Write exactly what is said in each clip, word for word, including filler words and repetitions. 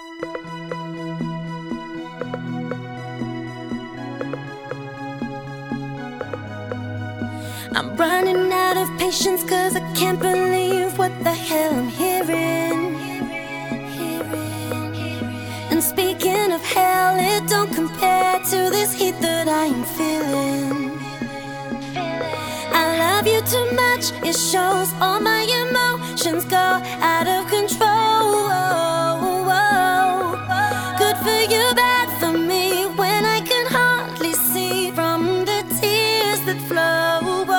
I'm running out of patience, cause I can't believe what the hell I'm hearing. And speaking of hell, it don't compare to this heat that I am feeling. I love you too much, it shows all my emotions go out of control. Good for you, bad for me, when I can hardly see from the tears that flow.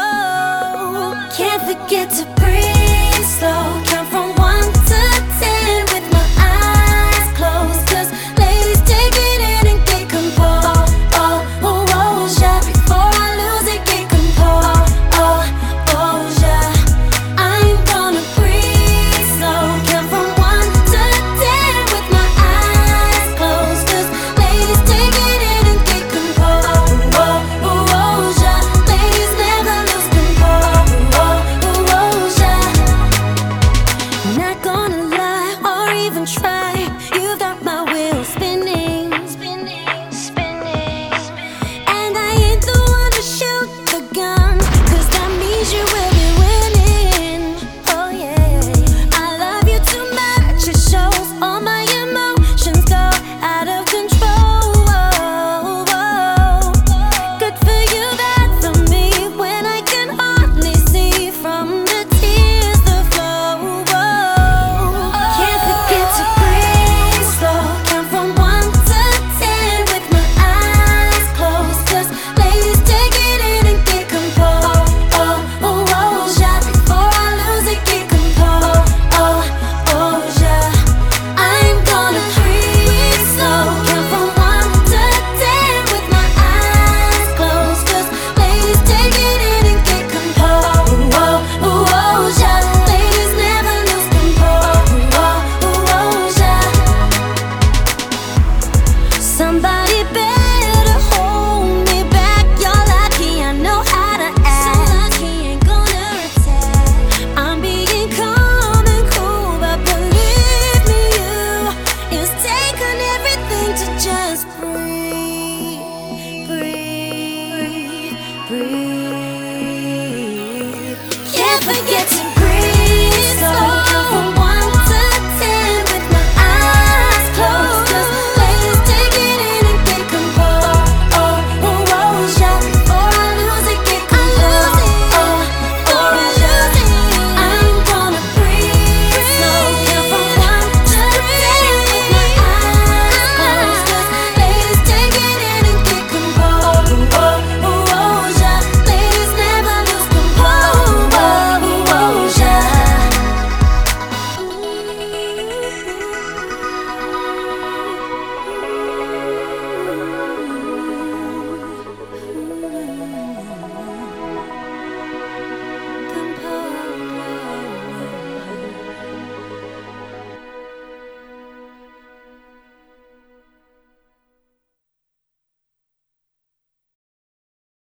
Can't forget to breathe slow, count from one to ten with my eyes closed, cause ladies, take it in and get composed. Oh, oh, oh, yeah. Before I lose it, get composed. Oh, oh, yeah. I'm gonna breathe slow, count from one to ten with my eyes closed, cause ladies, take it in and get composed. Oh, oh, oh, yeah. Ladies never lose composure. Oh, oh, yeah. Not gonna lie or even try